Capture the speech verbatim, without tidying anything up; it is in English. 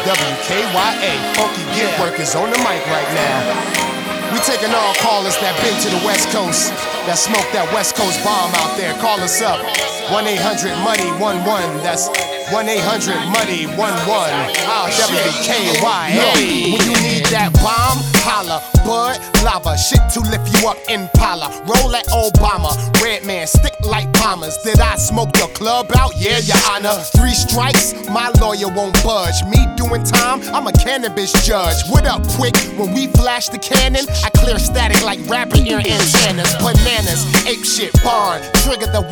W K Y A, Funky Gift Workers on the mic right now. We taking all callers that been to the West Coast, that smoked that West Coast bomb out there. Call us up, one eight hundred money one one. That's one eight hundred money one one. W K Y A. When you need that bomb, holla. Bud, lava, shit to lift you up, Impala. Roll at Obama, red man, stick like bombers. Did I smoke your club out? Yeah, your honor. Three strikes, my lawyer won't budge. Me doing time, I'm a cannabis judge. What up, quick? When we flash the cannon, I clear static like rapid ear antennas. Bananas, ape shit, barn, trigger the